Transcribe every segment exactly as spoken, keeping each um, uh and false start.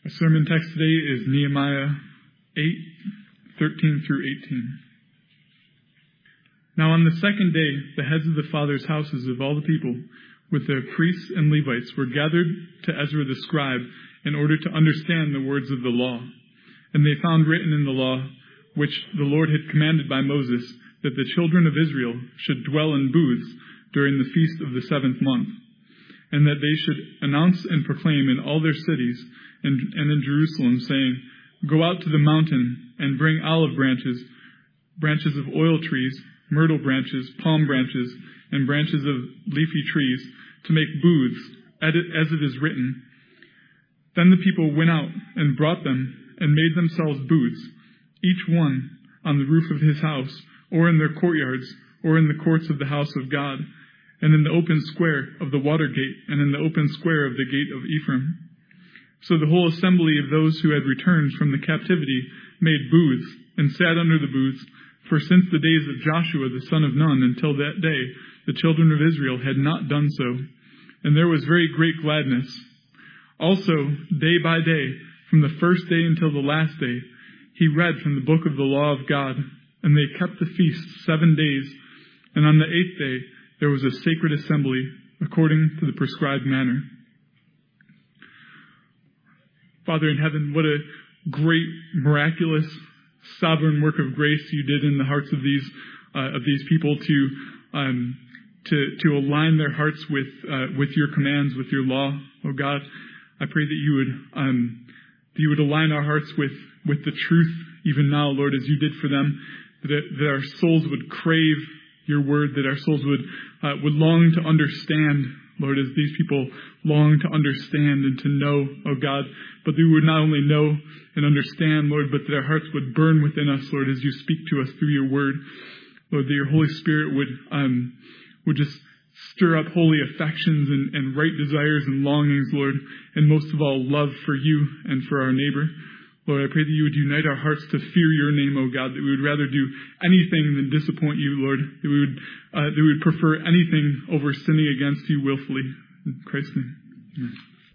Our sermon text today is Nehemiah eight, thirteen through eighteen. Now on the second day, the heads of the fathers' houses of all the people, with their priests and Levites, were gathered to Ezra the scribe in order to understand the words of the law. And they found written in the law, which the Lord had commanded by Moses, that the children of Israel should dwell in booths during the feast of the seventh month, and that they should announce and proclaim in all their cities and, and in Jerusalem, saying, "Go out to the mountain and bring olive branches, branches of oil trees, myrtle branches, palm branches, and branches of leafy trees, to make booths, as it is written." Then the people went out and brought them and made themselves booths, each one on the roof of his house, or in their courtyards, or in the courts of the house of God, and in the open square of the water gate, and in the open square of the gate of Ephraim. So the whole assembly of those who had returned from the captivity made booths, and sat under the booths, for since the days of Joshua the son of Nun until that day, the children of Israel had not done so. And there was very great gladness. Also, day by day, from the first day until the last day, he read from the book of the law of God, and they kept the feast seven days. And on the eighth day, there was a sacred assembly, according to the prescribed manner. Father in heaven, what a great, miraculous, sovereign work of grace you did in the hearts of these uh, of these people to um, to to align their hearts with uh, with your commands, with your law. Oh God, I pray that you would um, that you would align our hearts with with the truth even now, Lord, as you did for them. That, that our souls would crave your word, that our souls would uh, would long to understand, Lord, as these people long to understand and to know, oh God, but that we would not only know and understand, Lord, but that our hearts would burn within us, Lord, as you speak to us through your word. Lord, that your Holy Spirit would um, would just stir up holy affections and, and right desires and longings, Lord, and most of all, love for you and for our neighbor. Lord, I pray that you would unite our hearts to fear your name, O God, that we would rather do anything than disappoint you, Lord, that we would uh, that we would prefer anything over sinning against you willfully. In Christ's name. Amen.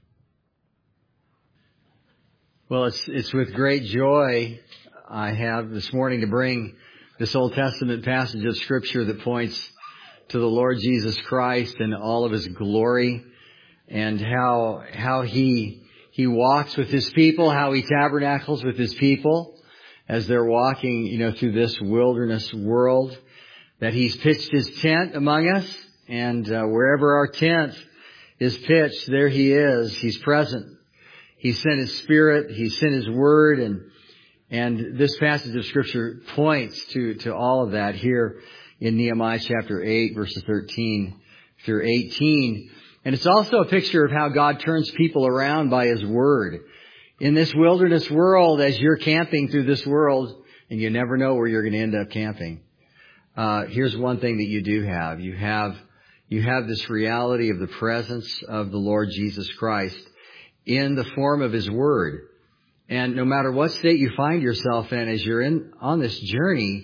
Well, it's it's with great joy I have this morning to bring this Old Testament passage of Scripture that points to the Lord Jesus Christ and all of His glory, and how how He He walks with His people, how He tabernacles with His people as they're walking, you know, through this wilderness world, that He's pitched His tent among us, and uh, wherever our tent is pitched, there He is. He's present. He sent His Spirit. He sent His Word, and and this passage of Scripture points to, to all of that here in Nehemiah chapter eight, verses thirteen through eighteen. And it's also a picture of how God turns people around by His Word. In this wilderness world, as you're camping through this world, and you never know where you're going to end up camping, uh, here's one thing that you do have. You have, you have this reality of the presence of the Lord Jesus Christ in the form of His Word. And no matter what state you find yourself in as you're in on this journey,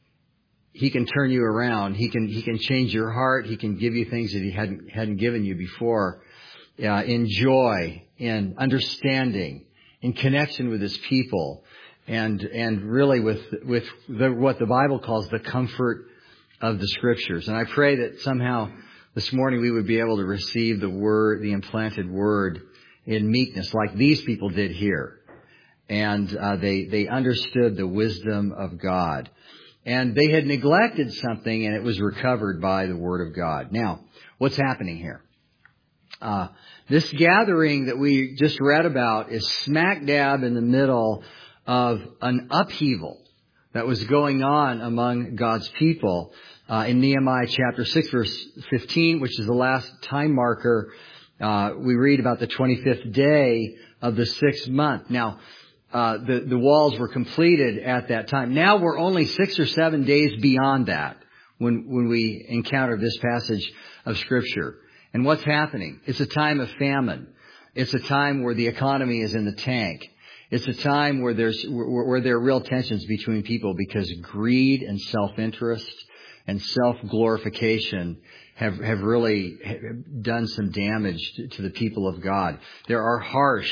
He can turn you around. He can He can change your heart. He can give you things that He hadn't hadn't given you before. Uh, in joy, in understanding, in connection with His people, and and really with with the, what the Bible calls the comfort of the Scriptures. And I pray that somehow this morning we would be able to receive the word, the implanted word, in meekness, like these people did here, and uh, they they understood the wisdom of God. And they had neglected something, and it was recovered by the Word of God. Now, what's happening here? Uh, this gathering that we just read about is smack dab in the middle of an upheaval that was going on among God's people. Uh, in Nehemiah chapter six, verse fifteen, which is the last time marker, uh, we read about the twenty-fifth day of the sixth month. Now, Uh, the, the walls were completed at that time. Now we're only six or seven days beyond that when, when we encounter this passage of Scripture. And what's happening? It's a time of famine. It's a time where the economy is in the tank. It's a time where there's, where, where there are real tensions between people because greed and self-interest and self-glorification have, have really done some damage to, to the people of God. There are harsh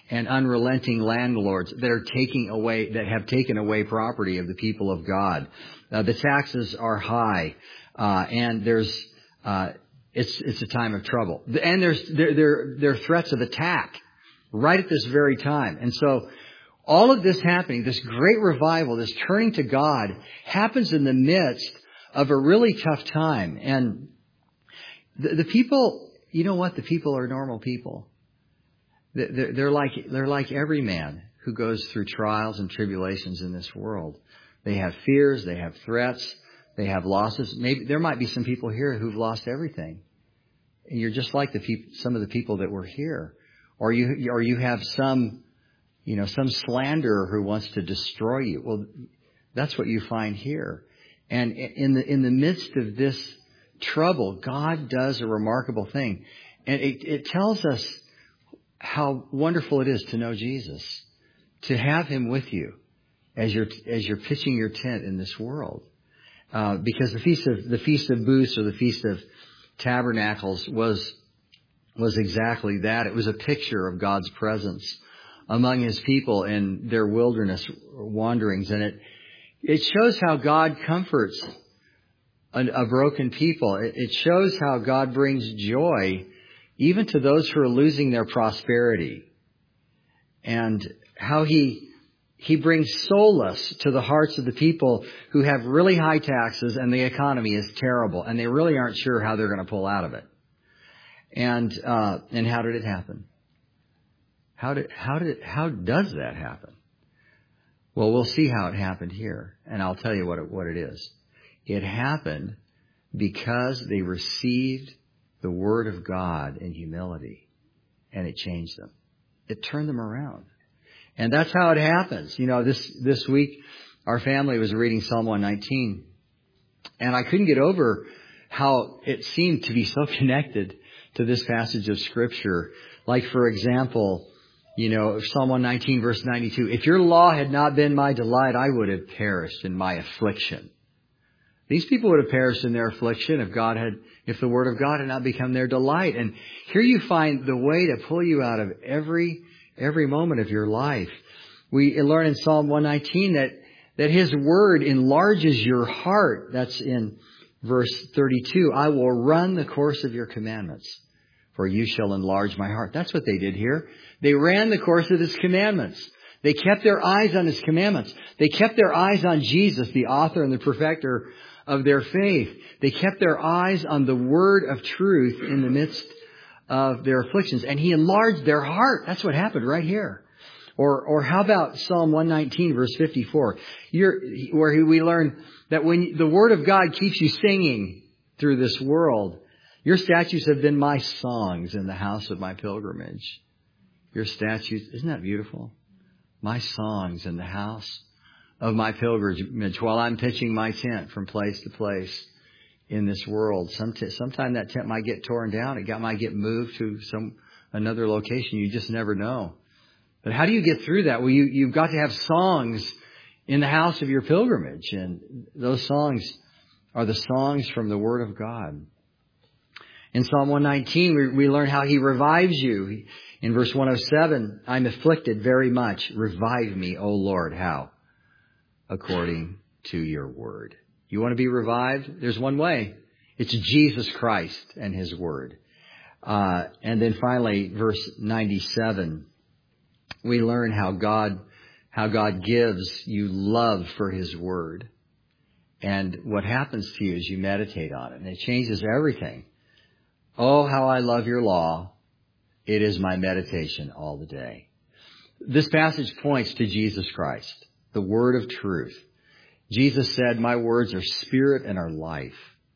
and unrelenting landlords that are taking away, that have taken away property of the people of God. Uh, the taxes are high, uh, and there's, uh, it's, it's a time of trouble. And there's, there, there, there are threats of attack right at this very time. And so all of this happening, this great revival, this turning to God, happens in the midst of a really tough time. And the, the people, you know what? The people are normal people. They're, they're like, they're like every man who goes through trials and tribulations in this world. They have fears, they have threats, they have losses. Maybe there might be some people here who've lost everything. And you're just like the peop- some of the people that were here. Or you, or you have some, you know, some slanderer who wants to destroy you. Well, that's what you find here. And in the, in the midst of this trouble, God does a remarkable thing. And it, it tells us how wonderful it is to know Jesus, to have Him with you as you're, as you're pitching your tent in this world. Uh, because the Feast of, the Feast of Booths or the Feast of Tabernacles was, was exactly that. It was a picture of God's presence among His people in their wilderness wanderings. And it, it shows how God comforts a, a broken people. It, it shows how God brings joy even to those who are losing their prosperity. And how He, He brings solace to the hearts of the people who have really high taxes and the economy is terrible and they really aren't sure how they're going to pull out of it. And, uh, and how did it happen? How did, how did, how does that happen? Well, we'll see how it happened here. And I'll tell you what it, what it is. It happened because they received the Word of God in humility, and it changed them. It turned them around. And that's how it happens. You know, this, this week, our family was reading Psalm one nineteen, and I couldn't get over how it seemed to be so connected to this passage of Scripture. Like, for example, you know, Psalm one nineteen, verse ninety-two, if your law had not been my delight, I would have perished in my affliction. These people would have perished in their affliction if God had, if the Word of God had not become their delight. And here you find the way to pull you out of every, every moment of your life. We learn in Psalm one nineteen that, that His Word enlarges your heart. That's in verse thirty-two. I will run the course of your commandments, for you shall enlarge my heart. That's what they did here. They ran the course of His commandments. They kept their eyes on His commandments. They kept their eyes on Jesus, the author and the perfecter of their faith. They kept their eyes on the Word of truth in the midst of their afflictions. And He enlarged their heart. That's what happened right here. Or, or how about Psalm one nineteen, verse fifty-four, You're, where we learn that when the Word of God keeps you singing through this world, your statutes have been my songs in the house of my pilgrimage. Your statutes, isn't that beautiful? My songs in the house of my pilgrimage while I'm pitching my tent from place to place in this world. Some t- sometime that tent might get torn down. It got, might get moved to some another location. You just never know. But how do you get through that? Well, you, you've got to have songs in the house of your pilgrimage. And those songs are the songs from the Word of God. In Psalm one nineteen, we, we learn how He revives you. In verse one oh seven, I'm afflicted very much. Revive me, O Lord. How? According to your word. You want to be revived? There's one way. It's Jesus Christ and His Word. Uh, and then finally, verse ninety-seven, we learn how God, how God gives you love for His Word. And what happens to you as you meditate on it. And it changes everything. Oh, how I love your law. It is my meditation all the day. This passage points to Jesus Christ, the Word of truth. Jesus said, my words are spirit and are life.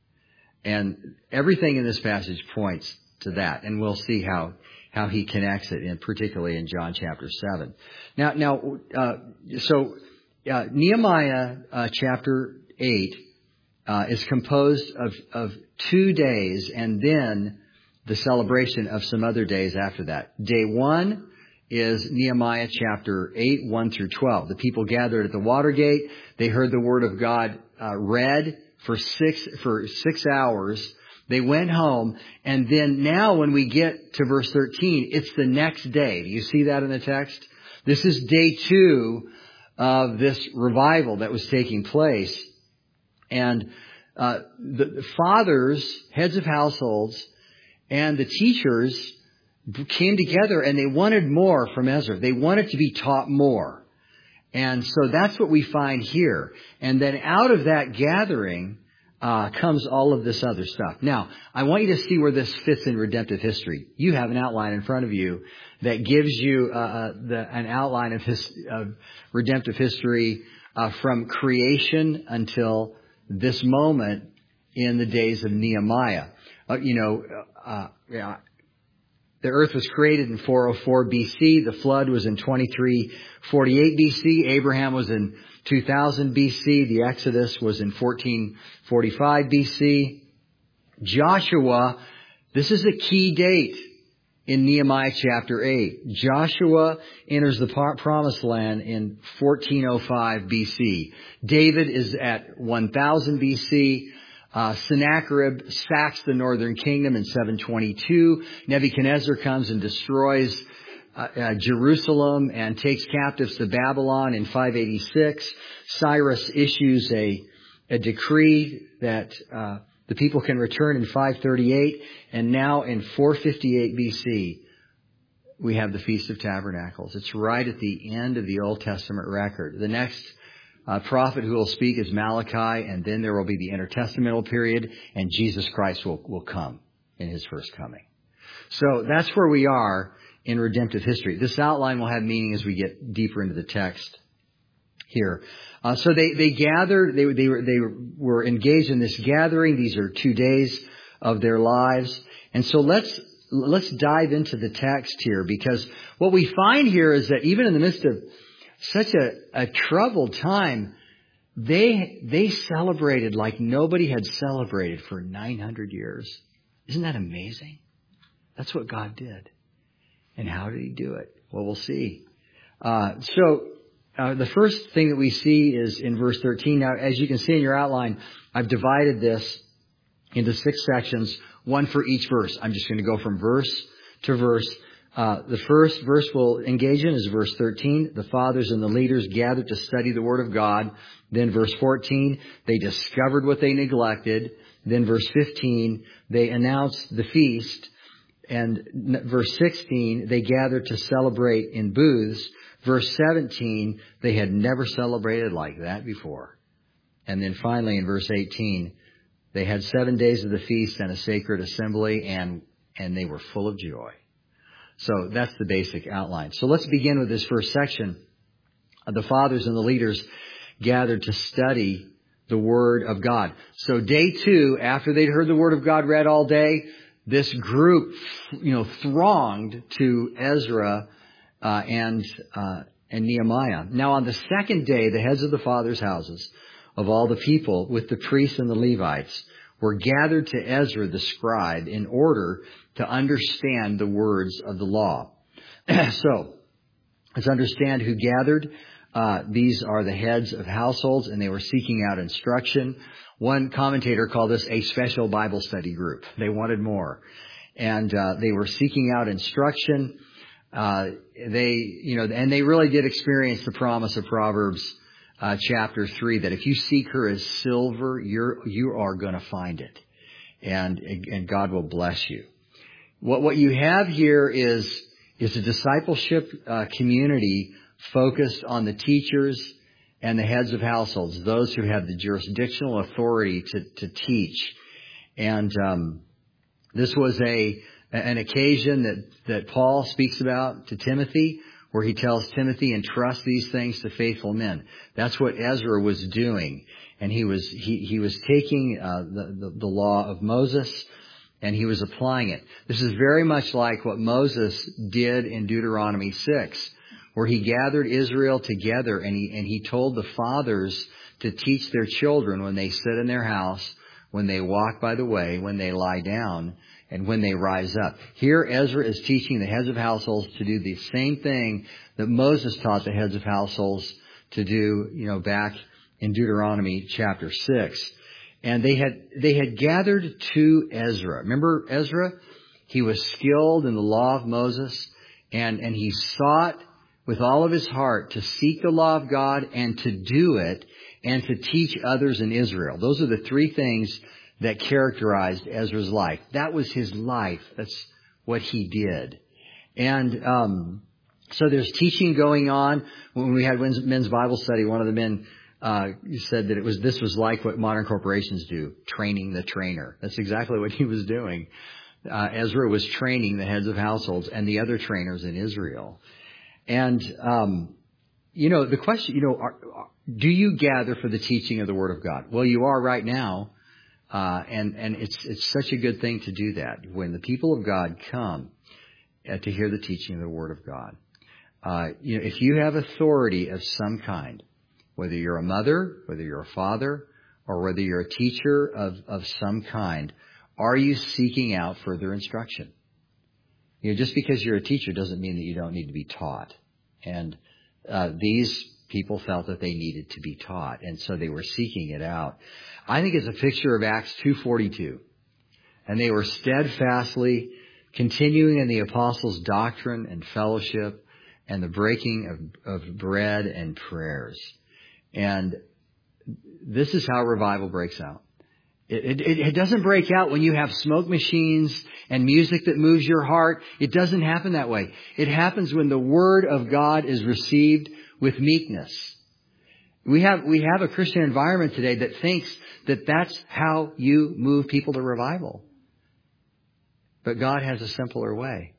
And everything in this passage points to that. And we'll see how, how He connects it, in particularly in John chapter seven. Now, now, uh, so, uh, Nehemiah, uh, chapter eight, uh, is composed of, of two days and then the celebration of some other days after that. Day one is Nehemiah chapter eight, one through twelve. The people gathered at the Watergate. They heard the Word of God uh, read for six for six hours They went home, and then now when we get to verse thirteen, it's the next day. Do you see that in the text? This is day two of this revival that was taking place. And uh, the, the fathers, heads of households, and the teachers came together, and they wanted more from Ezra. They wanted to be taught more. And so that's what we find here. And then out of that gathering uh, comes all of this other stuff. Now, I want you to see where this fits in redemptive history. You have an outline in front of you that gives you uh, the, an outline of, his, of redemptive history uh, from creation until this moment in the days of Nehemiah. Uh, you know, uh, yeah, the earth was created in four oh four B C. The flood was in twenty-three forty-eight B C. Abraham was in two thousand B C. The Exodus was in fourteen forty-five B C. Joshua, this is a key date in Nehemiah chapter eight. Joshua enters the promised land in fourteen oh five B C. David is at one thousand B C. Uh, Sennacherib sacks the northern kingdom in seven twenty-two. Nebuchadnezzar comes and destroys uh, uh, Jerusalem and takes captives to Babylon in five eighty-six. Cyrus issues a, a decree that uh, the people can return in five thirty-eight. And now in four fifty-eight B C, we have the Feast of Tabernacles. It's right at the end of the Old Testament record. The next Uh, prophet who will speak is Malachi, and then there will be the intertestamental period, and Jesus Christ will, will come in His first coming. So that's where we are in redemptive history. This outline will have meaning as we get deeper into the text here. Uh, so they, they gathered, they, they, were, they were engaged in this gathering. These are two days of their lives. And so let's, let's dive into the text here, because what we find here is that even in the midst of such a, a troubled time, they they celebrated like nobody had celebrated for nine hundred years. Isn't that amazing? That's what God did. And how did He do it? Well, we'll see. Uh, so uh, the first thing that we see is in verse thirteen. Now, as you can see in your outline, I've divided this into six sections, one for each verse. I'm just going to go from verse to verse. Uh, the first verse we'll engage in is verse thirteen. The fathers and the leaders gathered to study the Word of God. Then verse fourteen, they discovered what they neglected. Then verse fifteen, they announced the feast. And verse sixteen, they gathered to celebrate in booths. Verse seventeen, they had never celebrated like that before. And then finally in verse eighteen, they had seven days of the feast and a sacred assembly, and, and they were full of joy. So that's the basic outline. So let's begin with this first section. The fathers and the leaders gathered to study the Word of God. So day two, after they'd heard the Word of God read all day, this group, you know, thronged to Ezra uh, and uh, and Nehemiah. Now on the second day, the heads of the fathers' houses of all the people with the priests and the Levites were gathered to Ezra the scribe in order to understand the words of the law. So, let's understand who gathered. Uh, these are the heads of households, and they were seeking out instruction. One commentator called this a special Bible study group. They wanted more. And uh, they were seeking out instruction. Uh, they, you know, and they really did experience the promise of Proverbs Uh, chapter three, that if you seek her as silver, you're, you are going to find it. And, and God will bless you. What, what you have here is, is a discipleship, uh, community focused on the teachers and the heads of households, those who have the jurisdictional authority to, to teach. And, um, this was a, an occasion that, that Paul speaks about to Timothy, where he tells Timothy, entrust these things to faithful men. That's what Ezra was doing. And he was, he, he was taking, uh, the, the, the law of Moses, and he was applying it. This is very much like what Moses did in Deuteronomy six, where he gathered Israel together and he, and he told the fathers to teach their children when they sit in their house, when they walk by the way, when they lie down, and when they rise up. Here, Ezra is teaching the heads of households to do the same thing that Moses taught the heads of households to do, you know, back in Deuteronomy chapter six. And they had, they had gathered to Ezra. Remember Ezra? He was skilled in the law of Moses, and, and he sought with all of his heart to seek the law of God and to do it and to teach others in Israel. Those are the three things that characterized Ezra's life. That was his life. That's what he did. And um, so there's teaching going on. When we had men's Bible study, one of the men uh, said that it was this was like what modern corporations do, training the trainer. That's exactly what he was doing. Uh, Ezra was training the heads of households and the other trainers in Israel. And, um, you know, the question, you know, are, are, do you gather for the teaching of the Word of God? Well, you are right now. Uh, and, and it's, it's such a good thing to do that when the people of God come uh, to hear the teaching of the Word of God. Uh, you know, if you have authority of some kind, whether you're a mother, whether you're a father, or whether you're a teacher of, of some kind, are you seeking out further instruction? You know, just because you're a teacher doesn't mean that you don't need to be taught. And uh, these people felt that they needed to be taught, and so they were seeking it out. I think it's a picture of Acts two forty-two. And they were steadfastly continuing in the apostles' doctrine and fellowship and the breaking of, of bread and prayers. And this is how revival breaks out. It, it, it doesn't break out when you have smoke machines and music that moves your heart. It doesn't happen that way. It happens when the Word of God is received with meekness. We have, we have a Christian environment today that thinks that that's how you move people to revival. But God has a simpler way.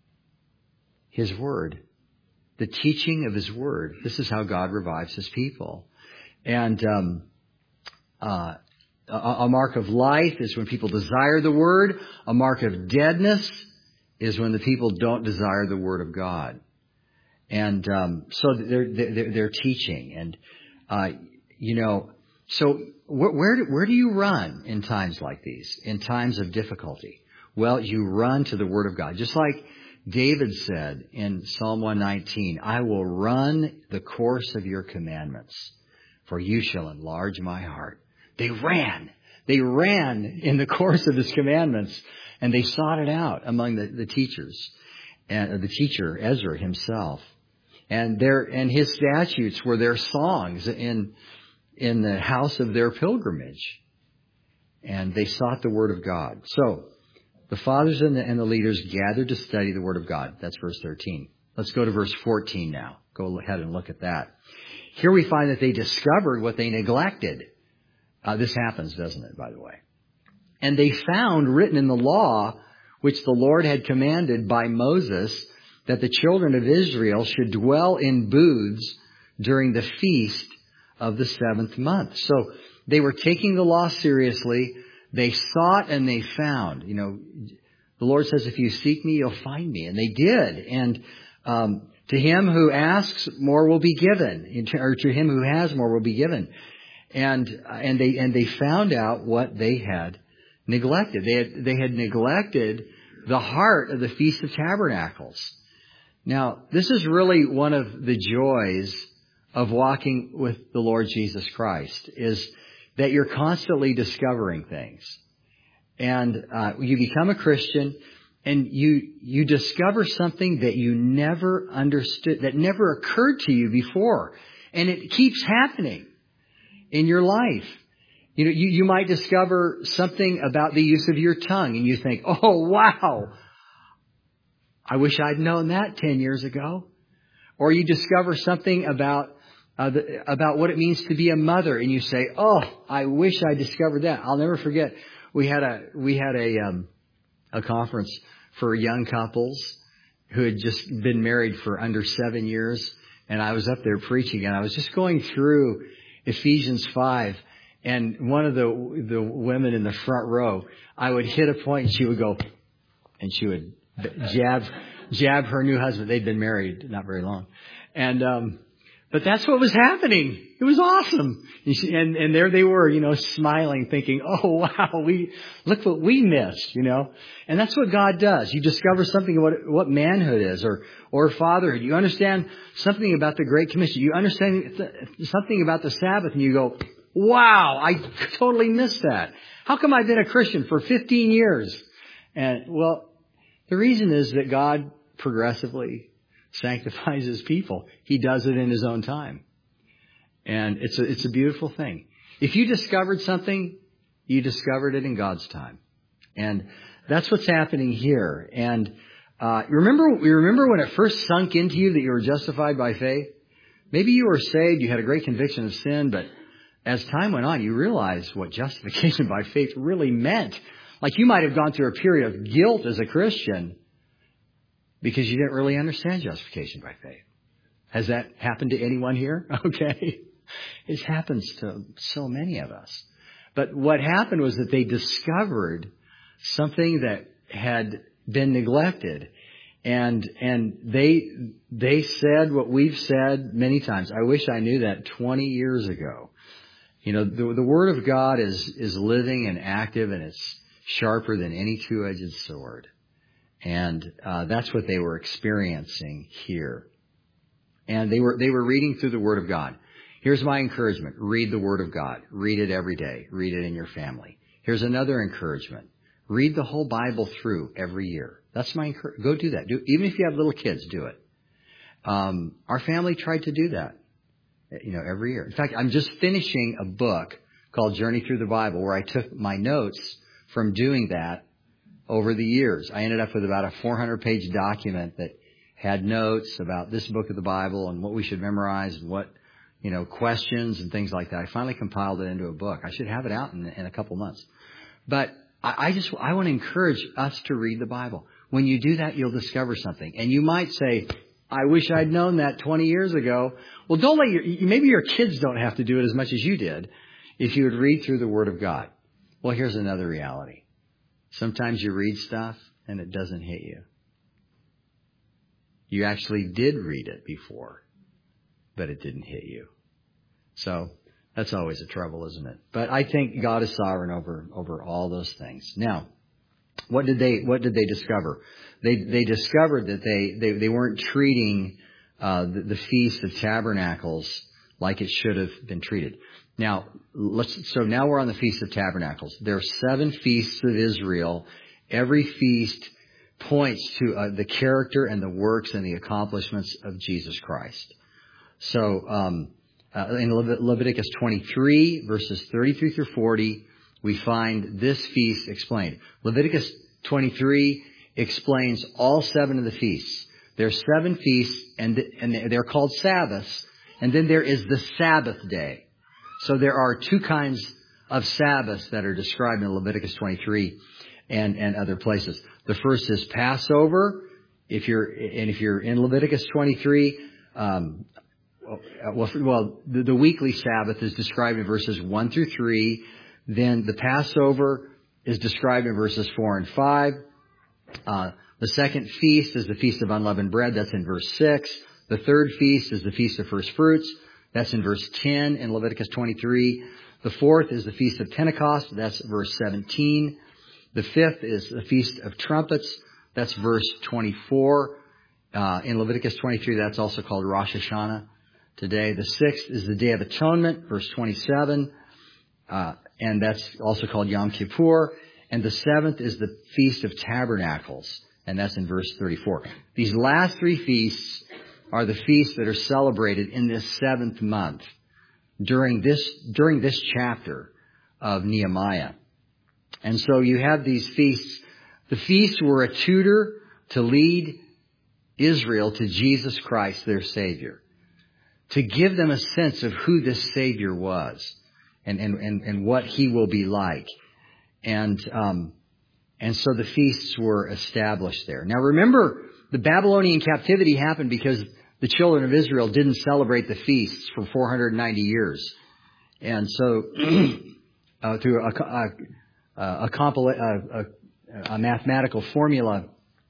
His Word. The teaching of His Word. This is how God revives His people. And, um, uh, A mark of life is when people desire the Word. A mark of deadness is when the people don't desire the Word of God. And um, so they're, they're they're teaching, and uh, you know. So where where do, where do you run in times like these? In times of difficulty? Well, you run to the Word of God, just like David said in Psalm one nineteen. I will run the course of your commandments, for you shall enlarge my heart. They ran. They ran in the course of His commandments, and they sought it out among the, the teachers, and uh, the teacher Ezra himself, and their and his statutes were their songs in in the house of their pilgrimage, and they sought the Word of God. So the fathers and the, and the leaders gathered to study the Word of God. That's verse thirteen. Let's go to verse fourteen now. Go ahead and look at that. Here we find that they discovered what they neglected. Uh, this happens, doesn't it, by the way? And they found written in the law, which the Lord had commanded by Moses, that the children of Israel should dwell in booths during the feast of the seventh month. So they were taking the law seriously. They sought and they found. You know, the Lord says, if you seek me, you'll find me. And they did. And um, to him who asks, more will be given. Or to him who has, more will be given. And, and they, and they found out what they had neglected. They had, they had neglected the heart of the Feast of Tabernacles. Now, this is really one of the joys of walking with the Lord Jesus Christ, is that you're constantly discovering things. And, uh, you become a Christian and you, you discover something that you never understood, that never occurred to you before. And it keeps happening in your life. You know, you, you might discover something about the use of your tongue and you think, oh, wow, I wish I'd known that ten years ago. Or you discover something about, uh, the, about what it means to be a mother and you say, oh, I wish I discovered that. I'll never forget. We had a, we had a, um, a conference for young couples who had just been married for under seven years. And I was up there preaching and I was just going through Ephesians five, and one of the the women in the front row, I would hit a point and she would go, and she would jab jab her new husband. They'd been married not very long, and um, but that's what was happening. It was awesome, and, she, and and there they were, you know, smiling, thinking, oh wow, we look what we missed, you know. And that's what God does. You discover something of what what manhood is, or or fatherhood. You understand something about the Great Commission. You understand something about the Sabbath, and you go, Wow, I totally missed that. How come I've been a Christian for fifteen years? And, well, the reason is that God progressively sanctifies His people. He does it in His own time. And it's a, it's a beautiful thing. If you discovered something, you discovered it in God's time. And that's what's happening here. And uh, remember, you remember when it first sunk into you that you were justified by faith? Maybe you were saved, you had a great conviction of sin, but as time went on, you realized what justification by faith really meant. Like you might have gone through a period of guilt as a Christian because you didn't really understand justification by faith. Has that happened to anyone here? Okay. It happens to so many of us. But what happened was that they discovered something that had been neglected. And and they they said what we've said many times. I wish I knew that twenty years ago. You know, the, the Word of God is is living and active, and it's sharper than any two-edged sword. And uh, that's what they were experiencing here. And they were they were reading through the Word of God. Here's my encouragement. Read the Word of God. Read it every day. Read it in your family. Here's another encouragement. Read the whole Bible through every year. That's my encouragement. Go do that. Do, even if you have little kids, do it. Um, our family tried to do that, you know, every year. In fact, I'm just finishing a book called Journey Through the Bible where I took my notes from doing that over the years. I ended up with about a four hundred page document that had notes about this book of the Bible and what we should memorize and what, you know, questions and things like that. I finally compiled it into a book. I should have it out in, in a couple months. But I, I just, I want to encourage us to read the Bible. When you do that, you'll discover something. And you might say, I wish I'd known that twenty years ago. Well, don't let your, maybe your kids don't have to do it as much as you did if you would read through the Word of God. Well, here's another reality. Sometimes you read stuff and it doesn't hit you. You actually did read it before, but it didn't hit you. So that's always a trouble, isn't it? But I think God is sovereign over, over all those things. Now, what did they, what did they discover? They, they discovered that they, they, they weren't treating, uh, the, the Feast of Tabernacles like it should have been treated. Now, let's, so now we're on the Feast of Tabernacles. There are seven feasts of Israel. Every feast points to uh, the character and the works and the accomplishments of Jesus Christ. So, um, uh, in Levit- Leviticus twenty-three, verses thirty-three through forty, we find this feast explained. Leviticus twenty-three explains all seven of the feasts. There are seven feasts, and, and they're called Sabbaths. And then there is the Sabbath day. So there are two kinds of Sabbaths that are described in Leviticus twenty-three and, and other places. The first is Passover. If you're, and if you're in Leviticus twenty-three, um, well, well the, the weekly Sabbath is described in verses one through three. Then the Passover is described in verses four and five. Uh, the second feast is the Feast of Unleavened Bread. That's in verse six. The third feast is the Feast of First Fruits. That's in verse ten in Leviticus twenty-three. The fourth is the Feast of Pentecost. That's verse seventeen. The fifth is the Feast of Trumpets. That's verse twenty-four. Uh, in Leviticus twenty-three, that's also called Rosh Hashanah today. The sixth is the Day of Atonement, verse twenty-seven. Uh, and that's also called Yom Kippur. And the seventh is the Feast of Tabernacles. And that's in verse thirty-four. These last three feasts are the feasts that are celebrated in this seventh month during this, during this chapter of Nehemiah. And so you have these feasts. The feasts were a tutor to lead Israel to Jesus Christ, their Savior, to give them a sense of who this Savior was and, and, and, and what He will be like. And, um, and so the feasts were established there. Now remember, the Babylonian captivity happened because the children of Israel didn't celebrate the feasts for four hundred ninety years. And so, uh, through a, a, a, compila- a, a, a mathematical formula,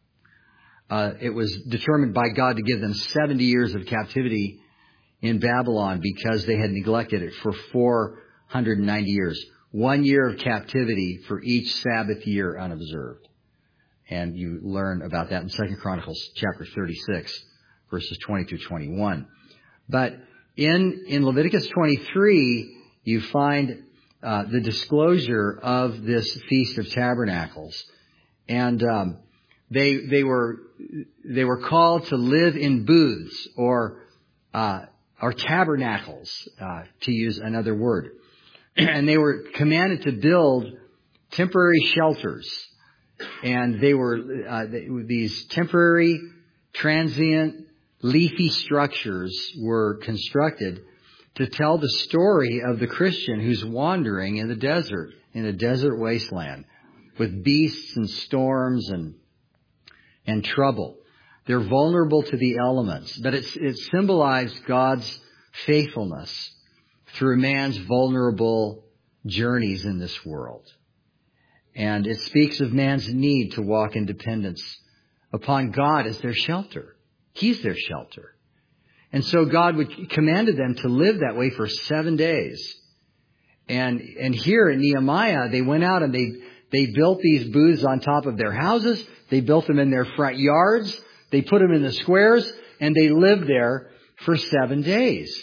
uh, it was determined by God to give them seventy years of captivity in Babylon because they had neglected it for four hundred ninety years. One year of captivity for each Sabbath year unobserved. And you learn about that in Second Chronicles chapter thirty-six, verses twenty through twenty-one. But in, in Leviticus twenty-three, you find uh, the disclosure of this Feast of Tabernacles. And um, they they were they were called to live in booths or uh, or tabernacles, uh, to use another word. And they were commanded to build temporary shelters. And they were uh, they, these temporary, transient, leafy structures were constructed to tell the story of the Christian who's wandering in the desert, in a desert wasteland, with beasts and storms and and trouble. They're vulnerable to the elements, but it's, it symbolized God's faithfulness through man's vulnerable journeys in this world. And it speaks of man's need to walk in dependence upon God as their shelter. He's their shelter. And so God would commanded them to live that way for seven days. And, and here in Nehemiah, they went out and they, they built these booths on top of their houses. They built them in their front yards. They put them in the squares, and they lived there for seven days.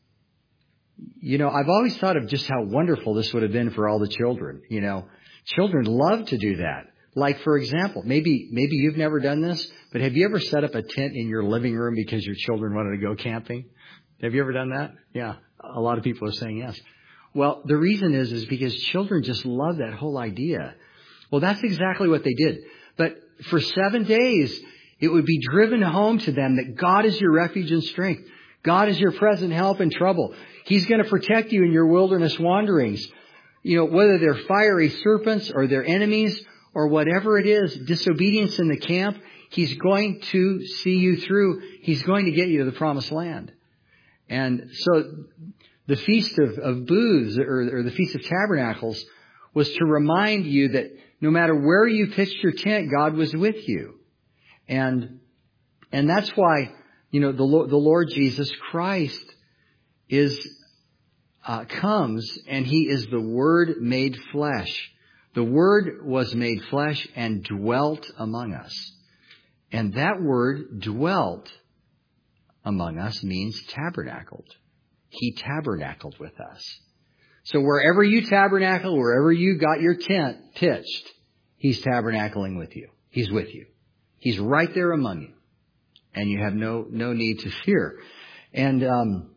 You know, I've always thought of just how wonderful this would have been for all the children. You know, children love to do that. Like, for example, maybe maybe you've never done this, but have you ever set up a tent in your living room because your children wanted to go camping? Have you ever done that? Yeah, a lot of people are saying yes. Well, the reason is, is because children just love that whole idea. Well, that's exactly what they did. But for seven days, it would be driven home to them that God is your refuge and strength. God is your present help in trouble. He's going to protect you in your wilderness wanderings. You know, whether they're fiery serpents or they're enemies or whatever it is, disobedience in the camp, He's going to see you through. He's going to get you to the promised land. And so the Feast of, of Booths or, or the Feast of Tabernacles was to remind you that no matter where you pitched your tent, God was with you. And and that's why, you know, the Lord, the Lord Jesus Christ is uh, comes and He is the Word made flesh. The Word was made flesh and dwelt among us. And that word dwelt among us means tabernacled. He tabernacled with us. So wherever you tabernacle, wherever you got your tent pitched, He's tabernacling with you. He's with you. He's right there among you. And you have no no need to fear. And um,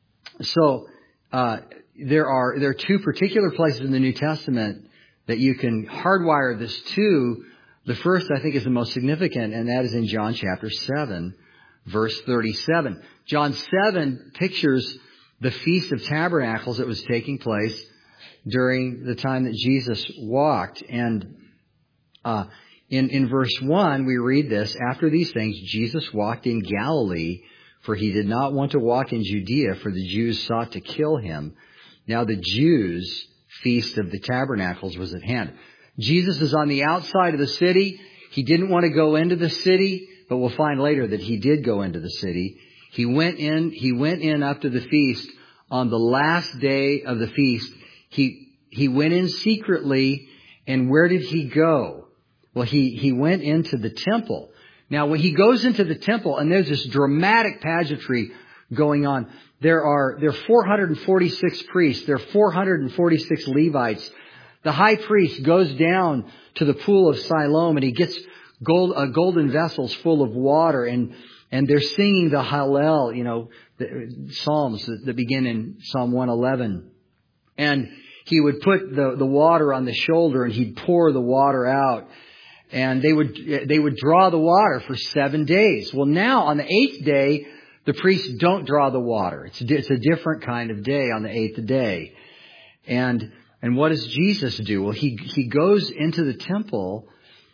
so uh, there are there are two particular places in the New Testament that you can hardwire this to. The first, I think, is the most significant, and that is in John chapter seven, verse thirty-seven. John seven pictures the Feast of Tabernacles that was taking place during the time that Jesus walked. And uh, in, in verse one, we read this, "After these things, Jesus walked in Galilee, for He did not want to walk in Judea, for the Jews sought to kill Him. Now the Jews' Feast of the Tabernacles was at hand." Jesus is on the outside of the city. He didn't want to go into the city, but we'll find later that He did go into the city. He went in, he went in up to the feast on the last day of the feast. He, he went in secretly, and where did He go? Well, he, he went into the temple. Now, when He goes into the temple, and there's this dramatic pageantry going on, there are, there are four hundred forty-six priests, there are four hundred forty-six Levites. The high priest goes down to the pool of Siloam, and he gets gold, uh, golden vessels full of water, and, and they're singing the Hallel, you know, the Psalms that, that begin in Psalm one eleven. And he would put the, the water on the shoulder, and he'd pour the water out. And they would, they would draw the water for seven days. Well, now on the eighth day, the priests don't draw the water. It's, it's a different kind of day on the eighth day. And And what does Jesus do? Well, he, he goes into the temple,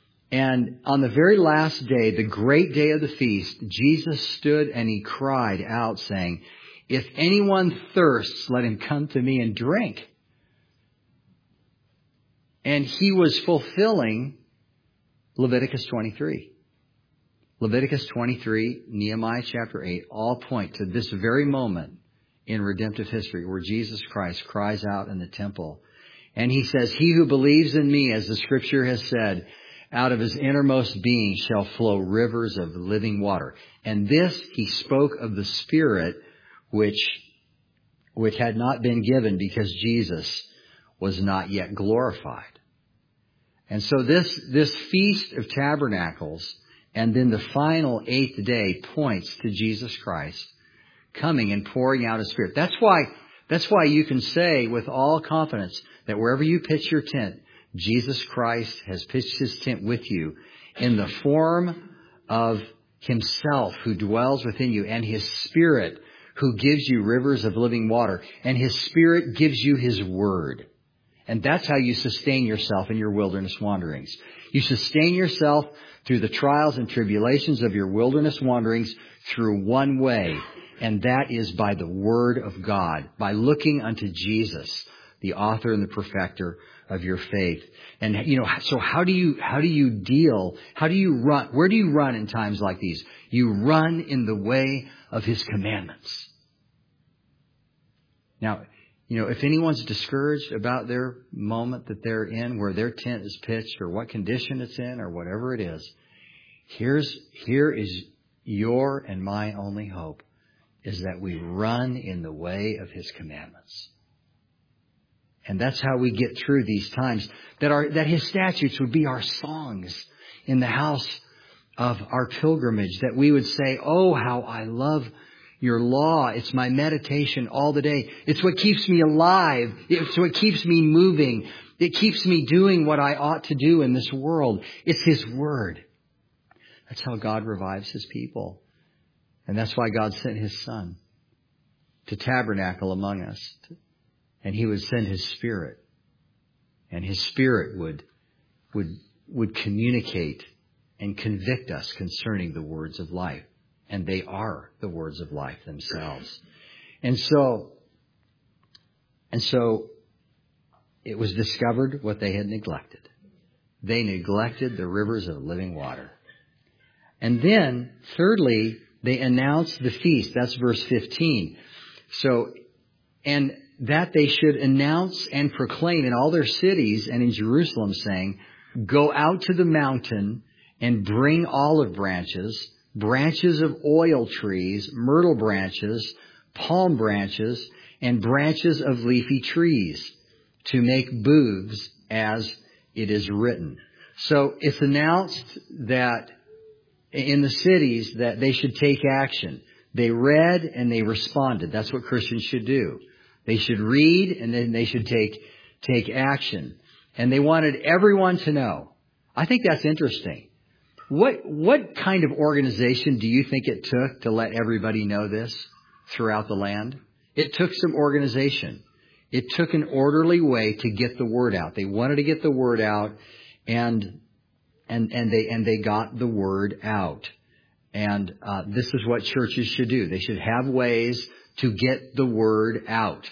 and on the very last day, the great day of the feast, Jesus stood and He cried out, saying, "If anyone thirsts, let him come to me and drink." And He was fulfilling Leviticus twenty-three. Leviticus twenty-three, Nehemiah chapter eight, all point to this very moment in redemptive history where Jesus Christ cries out in the temple. And He says, "He who believes in me, as the Scripture has said, out of his innermost being shall flow rivers of living water." And this He spoke of the Spirit, which which had not been given because Jesus was not yet glorified. And so this, this Feast of Tabernacles and then the final eighth day points to Jesus Christ coming and pouring out His Spirit. That's why, that's why you can say with all confidence that wherever you pitch your tent, Jesus Christ has pitched His tent with you in the form of Himself who dwells within you and His Spirit who gives you rivers of living water. And His Spirit gives you His Word. And that's how you sustain yourself in your wilderness wanderings. You sustain yourself through the trials and tribulations of your wilderness wanderings through one way. And that is by the Word of God, by looking unto Jesus, the author and the perfecter of your faith. And, you know, so how do you, how do you deal? How do you run? Where do you run in times like these? You run in the way of His commandments. Now, you know, if anyone's discouraged about their moment that they're in, where their tent is pitched or what condition it's in or whatever it is, here's, here is your and my only hope, is that we run in the way of His commandments. And that's how we get through these times. That our, that His statutes would be our songs in the house of our pilgrimage. That we would say, oh, how I love Your law. It's my meditation all the day. It's what keeps me alive. It's what keeps me moving. It keeps me doing what I ought to do in this world. It's His Word. That's how God revives His people. And that's why God sent His Son to tabernacle among us. And He would send His Spirit. And His Spirit would, would, would communicate and convict us concerning the words of life. And they are the words of life themselves. And so, and so it was discovered what they had neglected. They neglected the rivers of living water. And then, thirdly, they announced the feast. That's verse fifteen. So, and that they should announce and proclaim in all their cities and in Jerusalem, saying, go out to the mountain and bring olive branches, branches of oil trees, myrtle branches, palm branches, and branches of leafy trees, to make booths as it is written. So it's announced that in the cities that they should take action. They read and they responded. That's what Christians should do. They should read and then they should take, take action. And they wanted everyone to know. I think that's interesting. What, what kind of organization do you think it took to let everybody know this throughout the land? It took some organization. It took an orderly way to get the word out. They wanted to get the word out, and and and they and they got the word out. And uh, this is what churches should do. They should have ways to get the word out.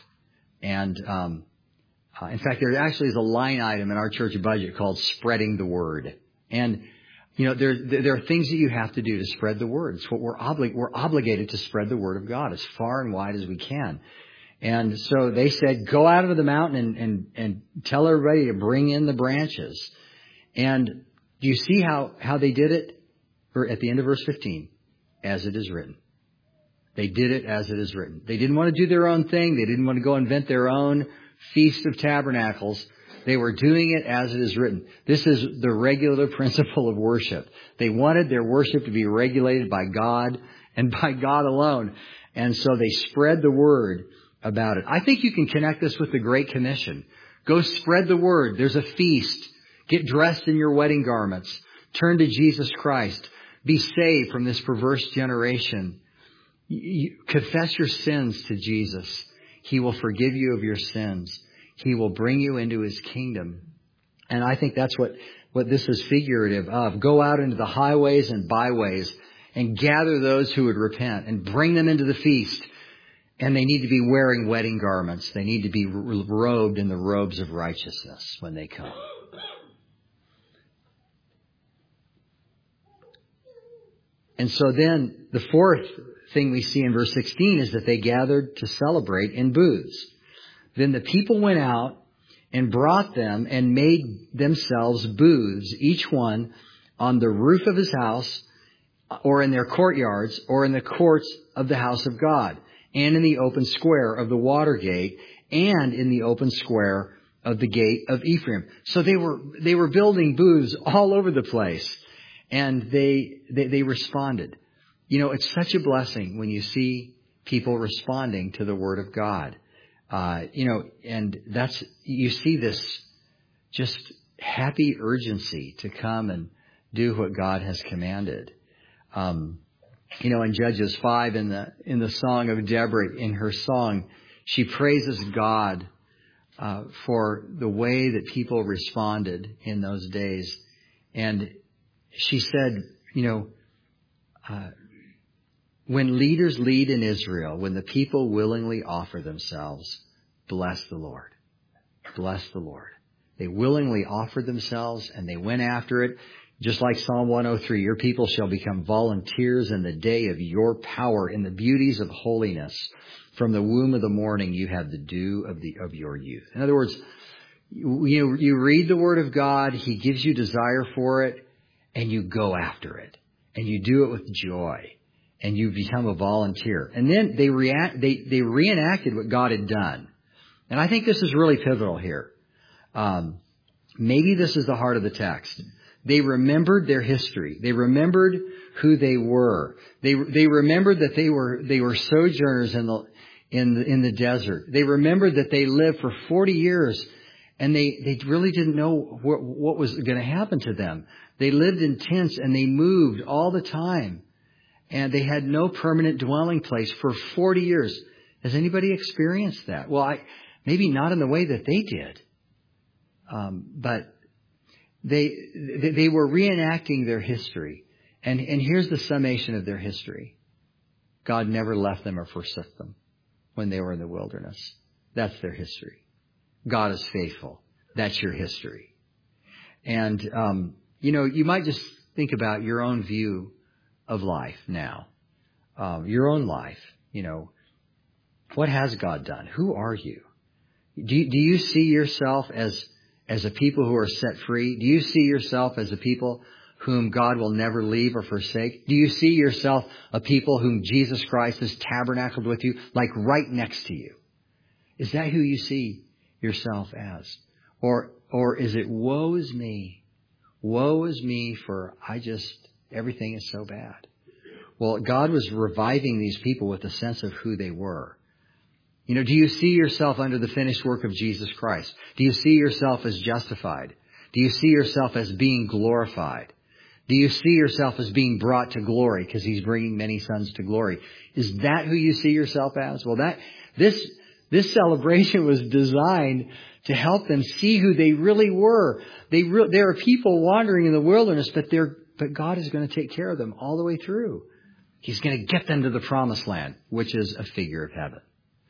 And um, uh, in fact, there actually is a line item in our church budget called "Spreading the Word." And you know, there there are things that you have to do to spread the word. It's what we're obli- we're obligated to spread the word of God as far and wide as we can. And so they said, go out of the mountain and, and, and tell everybody to bring in the branches. And do you see how, how they did it? Or at the end of verse fifteen, as it is written. They did it as it is written. They didn't want to do their own thing. They didn't want to go invent their own Feast of Tabernacles. They were doing it as it is written. This is the regular principle of worship. They wanted their worship to be regulated by God and by God alone. And so they spread the word about it. I think you can connect this with the Great Commission. Go spread the word. There's a feast. Get dressed in your wedding garments. Turn to Jesus Christ. Be saved from this perverse generation. You confess your sins to Jesus. He will forgive you of your sins. He will bring you into His kingdom. And I think that's what, what this is figurative of. Go out into the highways and byways and gather those who would repent and bring them into the feast. And they need to be wearing wedding garments. They need to be robed in the robes of righteousness when they come. And so then the fourth thing we see in verse sixteen is that they gathered to celebrate in booths. Then the people went out and brought them and made themselves booths, each one on the roof of his house or in their courtyards or in the courts of the house of God. and in the open square of the water gate, and in the open square of the gate of Ephraim. So they were they were building booths all over the place, and they they, they responded. You know, it's such a blessing when you see people responding to the Word of God. Uh, you know, and that's you see this just happy urgency to come and do what God has commanded. Um, you know, in Judges five, in the in the song of Deborah, in her song, she praises God uh, for the way that people responded in those days. And she said, you know, uh, when leaders lead in Israel, when the people willingly offer themselves, bless the Lord. Bless the Lord. They willingly offered themselves and they went after it. Just like Psalm one oh three, your people shall become volunteers in the day of your power, in the beauties of holiness. From the womb of the morning, you have the dew of the of your youth. In other words, you, you, you read the Word of God, He gives you desire for it, and you go after it. And you do it with joy. And you become a volunteer. And then they react, they, they reenacted what God had done. And I think this is really pivotal here. Um, maybe this is the heart of the text. They remembered their history. They remembered who they were. They they remembered that they were they were sojourners in the in the, in the desert. They remembered that they lived for forty years, and they they really didn't know what, what was going to happen to them. They lived in tents and they moved all the time, and they had no permanent dwelling place for forty years. Has anybody experienced that? Well, I, maybe not in the way that they did, um, but. They, they were reenacting their history. And, and here's the summation of their history. God never left them or forsook them when they were in the wilderness. That's their history. God is faithful. That's your history. And, um, you know, you might just think about your own view of life now. Um, your own life, you know. What has God done? Who are you? Do you, do you see yourself as As a people who are set free? Do you see yourself as a people whom God will never leave or forsake? Do you see yourself a people whom Jesus Christ has tabernacled with you, like right next to you? Is that who you see yourself as? Or, or is it, woe is me. Woe is me, for I just, everything is so bad. Well, God was reviving these people with a sense of who they were. You know, do you see yourself under the finished work of Jesus Christ? Do you see yourself as justified? Do you see yourself as being glorified? Do you see yourself as being brought to glory because He's bringing many sons to glory? Is that who you see yourself as? Well, that this this celebration was designed to help them see who they really were. They re, there are people wandering in the wilderness, but they're but God is going to take care of them all the way through. He's going to get them to the promised land, which is a figure of heaven.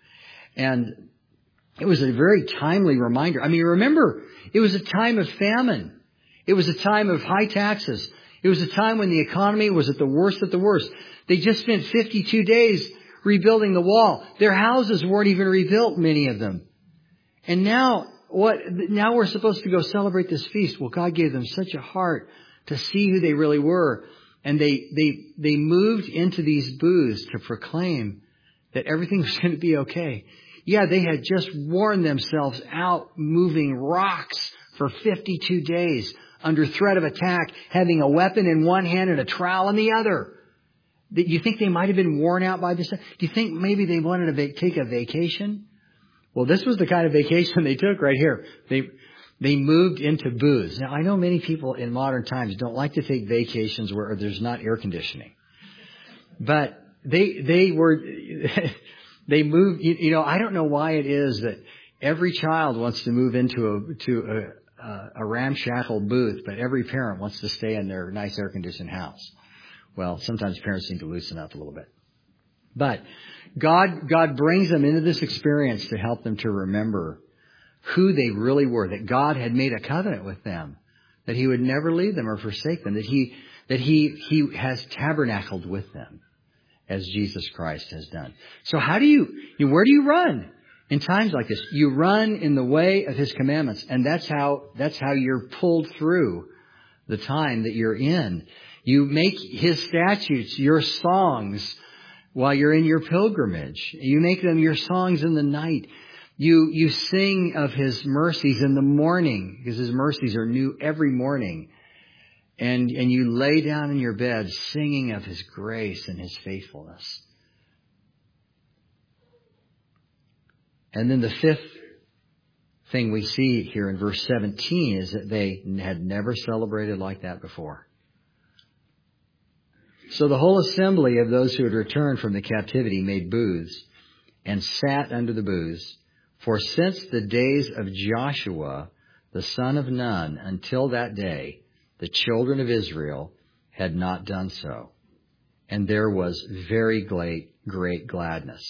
And it was a very timely reminder. I mean, remember, it was a time of famine. It was a time of high taxes. It was a time when the economy was at the worst at the worst. They just spent fifty-two days rebuilding the wall. Their houses weren't even rebuilt, many of them. And now, what? Now we're supposed to go celebrate this feast. Well, God gave them such a heart to see who they really were. And they, they, they moved into these booths to proclaim that everything was going to be okay. Yeah, they had just worn themselves out moving rocks for fifty-two days under threat of attack, having a weapon in one hand and a trowel in the other. Do you think they might have been worn out by this? Do you think maybe they wanted to va- take a vacation? Well, this was the kind of vacation they took right here. They they moved into booths. Now, I know many people in modern times don't like to take vacations where there's not air conditioning. But they they were... They moved, you know, I don't know why it is that every child wants to move into a, to a, a, a ramshackle booth, but every parent wants to stay in their nice air-conditioned house. Well, sometimes parents need to loosen up a little bit. But God, God brings them into this experience to help them to remember who they really were, that God had made a covenant with them, that He would never leave them or forsake them, that He, that He, He has tabernacled with them, as Jesus Christ has done. So how do you, you, where do you run in times like this? You run in the way of His commandments. And that's how, that's how you're pulled through the time that you're in. You make His statutes your songs while you're in your pilgrimage. You make them your songs in the night. You, you sing of His mercies in the morning, because His mercies are new every morning. And, and you lay down in your bed singing of His grace and His faithfulness. And then the fifth thing we see here in verse seventeen is that they had never celebrated like that before. So the whole assembly of those who had returned from the captivity made booths and sat under the booths. For since the days of Joshua, the son of Nun, until that day, the children of Israel had not done so. And there was very great, great gladness.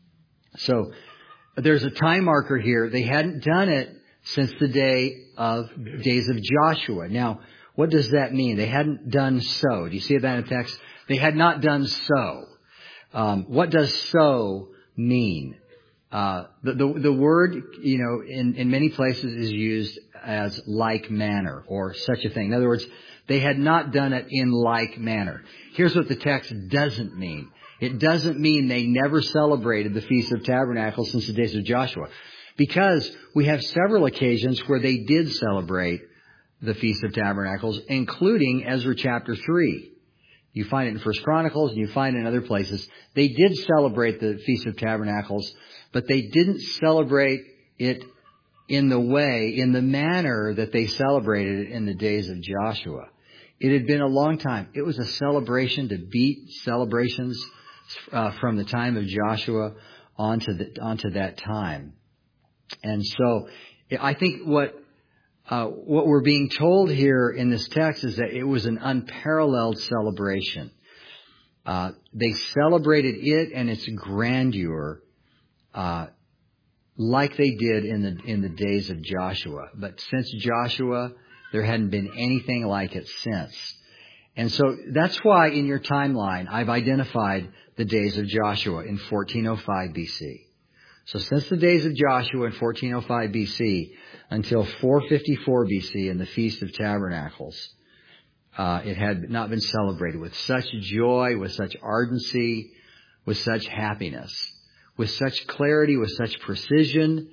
So there's a time marker here. They hadn't done it since the day of days of Joshua. Now, what does that mean? They hadn't done so. Do you see that in the text? They had not done so. Um, what does so mean? Uh, the, the, the word, you know, in, in many places is used as like manner or such a thing. In other words, they had not done it in like manner. Here's what the text doesn't mean. It doesn't mean they never celebrated the Feast of Tabernacles since the days of Joshua. Because we have several occasions where they did celebrate the Feast of Tabernacles, including Ezra chapter three. You find it in First Chronicles and you find it in other places. They did celebrate the Feast of Tabernacles, but they didn't celebrate it in the way, in the manner that they celebrated it in the days of Joshua. It had been a long time. It was a celebration to beat celebrations uh, from the time of Joshua onto the, onto that time. And so I think what uh, what we're being told here in this text is that it was an unparalleled celebration. Uh, they celebrated it and its grandeur uh, like they did in the in the days of Joshua. But since Joshua, there hadn't been anything like it since. And so that's why in your timeline, I've identified the days of Joshua in fourteen oh five B C. So since the days of Joshua in fourteen oh five B C until four fifty-four B C in the Feast of Tabernacles, uh, it had not been celebrated with such joy, with such ardency, with such happiness, with such clarity, with such precision.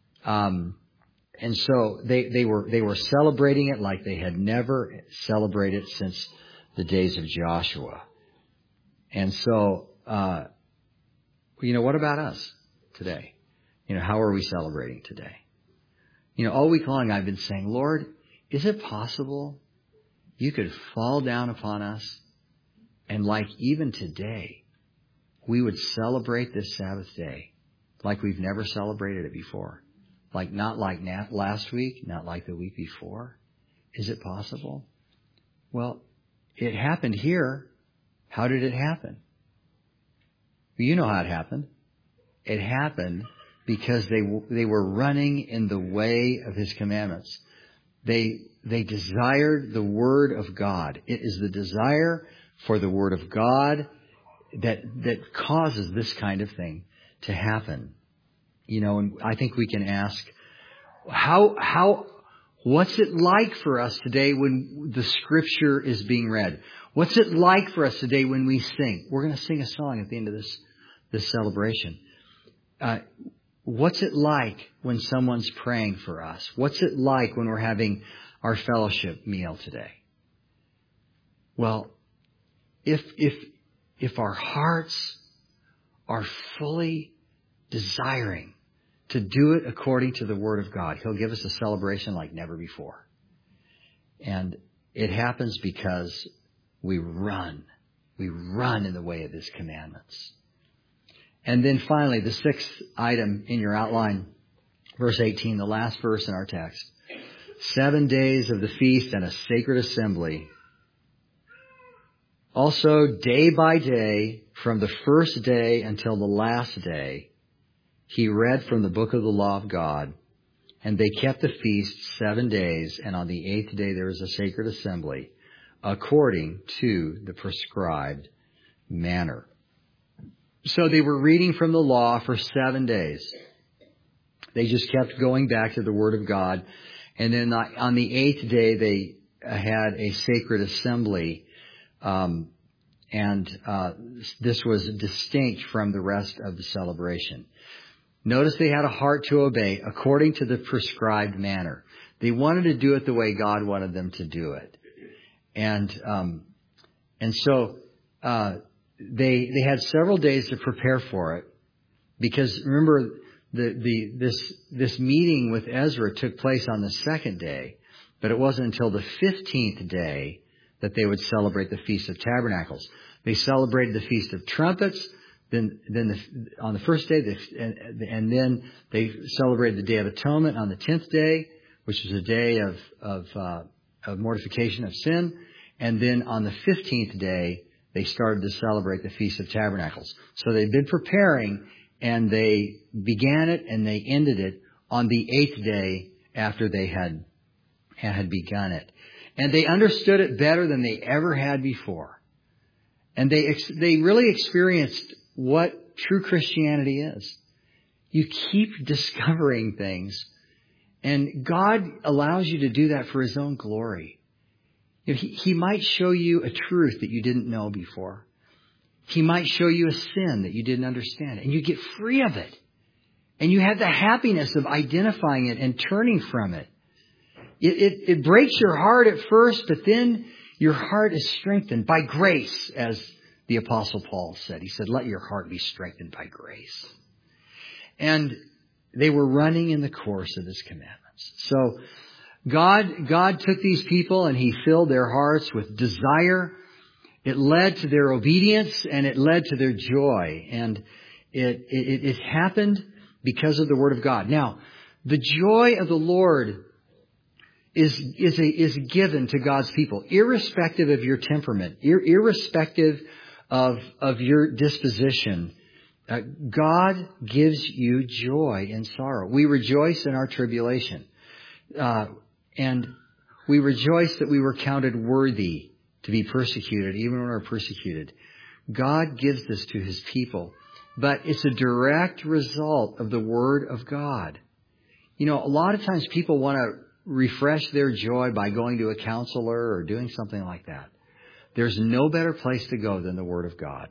Um, and so they, they were they were celebrating it like they had never celebrated since the days of Joshua. And so, uh, you know, what about us today? You know, how are we celebrating today? You know, all week long I've been saying, Lord, is it possible you could fall down upon us and like even today, we would celebrate this Sabbath day like we've never celebrated it before? Like not like last week, not like the week before? Is it possible? Well, it happened here. How did it happen? You know how it happened. It happened because they they were running in the way of His commandments. They they desired the Word of God. It is the desire for the Word of God that that causes this kind of thing to happen. You know, and I think we can ask, how how what's it like for us today when the Scripture is being read? What's it like for us today when we sing? We're going to sing a song at the end of this this celebration. Uh, what's it like when someone's praying for us? What's it like when we're having our fellowship meal today? Well, if if if our hearts are fully desiring to do it according to the Word of God, He'll give us a celebration like never before. And it happens because we run. We run in the way of His commandments. And then finally, the sixth item in your outline, verse eighteen, the last verse in our text. Seven days of the feast and a sacred assembly. Also, day by day, from the first day until the last day, he read from the book of the law of God. And they kept the feast seven days, and on the eighth day there was a sacred assembly, according to the prescribed manner. So they were reading from the law for seven days. They just kept going back to the Word of God. And then on the eighth day, they had a sacred assembly. Um, and uh, this was distinct from the rest of the celebration. Notice they had a heart to obey according to the prescribed manner. They wanted to do it the way God wanted them to do it. And um, and so uh, they they had several days to prepare for it, because remember the the this this meeting with Ezra took place on the second day, but it wasn't until the fifteenth day that they would celebrate the Feast of Tabernacles. They celebrated the Feast of Trumpets. Then, then the, on the first day, the, and, and then they celebrated the Day of Atonement on the tenth day, which was a day of of, uh, of mortification of sin. And then on the fifteenth day, they started to celebrate the Feast of Tabernacles. So they'd been preparing, and they began it and they ended it on the eighth day after they had had begun it. And they understood it better than they ever had before. And they they really experienced what true Christianity is. You keep discovering things, and God allows you to do that for His own glory. You know, he, he might show you a truth that you didn't know before. He might show you a sin that you didn't understand, and you get free of it. And you have the happiness of identifying it and turning from it. It, it, it breaks your heart at first, but then your heart is strengthened by grace, as the Apostle Paul said. He said, let your heart be strengthened by grace. And they were running in the course of His commandments. So God, God took these people and He filled their hearts with desire. It led to their obedience, and it led to their joy. And it, it, it happened because of the Word of God. Now, the joy of the Lord is, is, a, is given to God's people, irrespective of your temperament, ir- irrespective of, of your disposition. Uh, God gives you joy in sorrow. We rejoice in our tribulation. Uh, and we rejoice that we were counted worthy to be persecuted, even when we're persecuted. God gives this to His people. But it's a direct result of the Word of God. You know, a lot of times people want to refresh their joy by going to a counselor or doing something like that. There's no better place to go than the Word of God.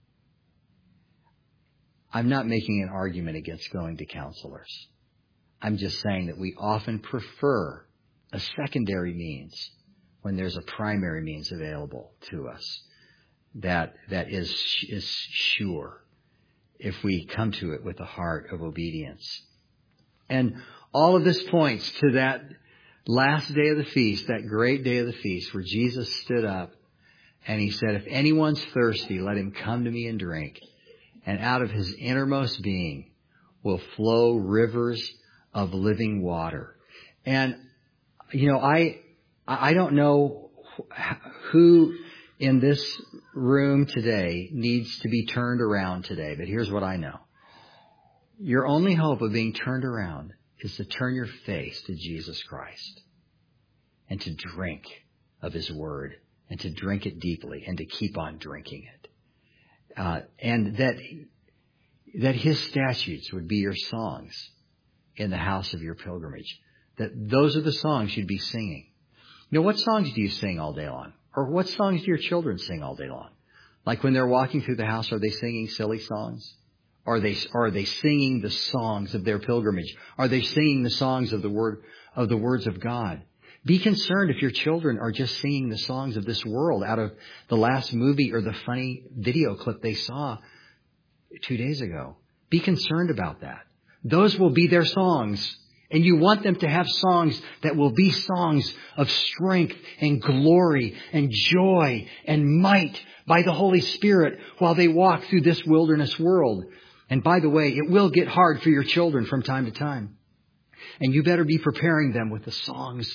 I'm not making an argument against going to counselors. I'm just saying that we often prefer a secondary means when there's a primary means available to us that that is is sure if we come to it with a heart of obedience. And all of this points to that last day of the feast, that great day of the feast, where Jesus stood up and He said, if anyone's thirsty, let him come to me and drink. And out of his innermost being will flow rivers of living water. And, you know, I I don't know who in this room today needs to be turned around today, but here's what I know. Your only hope of being turned around is to turn your face to Jesus Christ and to drink of His Word and to drink it deeply and to keep on drinking it. Uh, and that that His statutes would be your songs in the house of your pilgrimage. That those are the songs you'd be singing. You know, what songs do you sing all day long? Or what songs do your children sing all day long? Like when they're walking through the house, are they singing silly songs? Are they are they singing the songs of their pilgrimage? Are they singing the songs of the word of the words of God? Be concerned if your children are just singing the songs of this world out of the last movie or the funny video clip they saw two days ago. Be concerned about that. Those will be their songs. And you want them to have songs that will be songs of strength and glory and joy and might by the Holy Spirit while they walk through this wilderness world. And by the way, it will get hard for your children from time to time. And you better be preparing them with the songs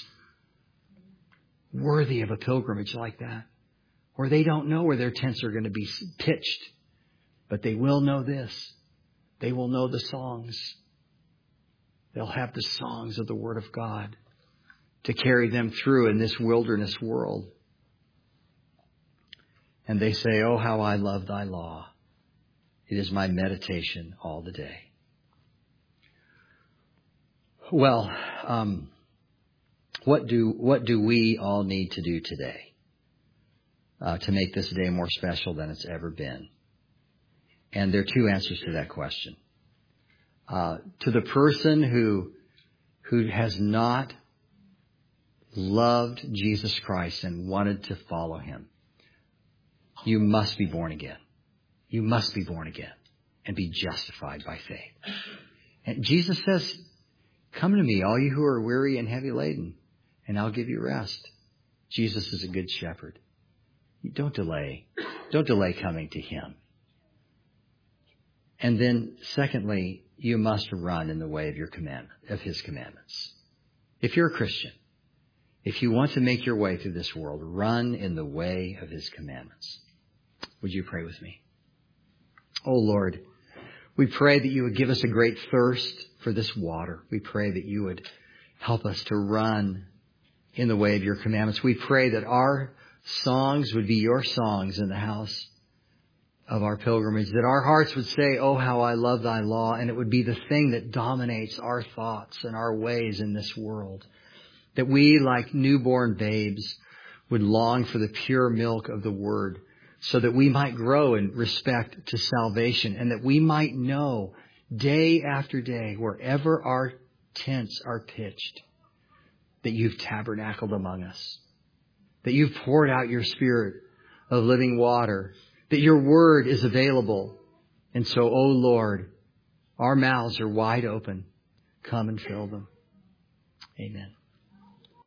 worthy of a pilgrimage like that, where they don't know where their tents are going to be pitched, but they will know this. They will know the songs. They'll have the songs of the Word of God to carry them through in this wilderness world. And they say, oh, how I love thy law. It is my meditation all the day. Well, um, what do what do we all need to do today? uh, to make this day more special than it's ever been? And there are two answers to that question. Uh, to the person who, who has not loved Jesus Christ and wanted to follow him, you must be born again. You must be born again and be justified by faith. And Jesus says, come to me, all you who are weary and heavy laden, and I'll give you rest. Jesus is a good shepherd. Don't delay. Don't delay coming to him. And then secondly, you must run in the way of your command, of his commandments. If you're a Christian, if you want to make your way through this world, run in the way of his commandments. Would you pray with me? Oh Lord, we pray that you would give us a great thirst for this water. We pray that you would help us to run in the way of your commandments. We pray that our songs would be your songs in the house of our pilgrimage, that our hearts would say, oh, how I love thy law, and it would be the thing that dominates our thoughts and our ways in this world. That we, like newborn babes, would long for the pure milk of the word, so that we might grow in respect to salvation, and that we might know day after day, wherever our tents are pitched, that you've tabernacled among us, that you've poured out your Spirit of living water, that your word is available. And so, O Lord, our mouths are wide open. Come and fill them. Amen.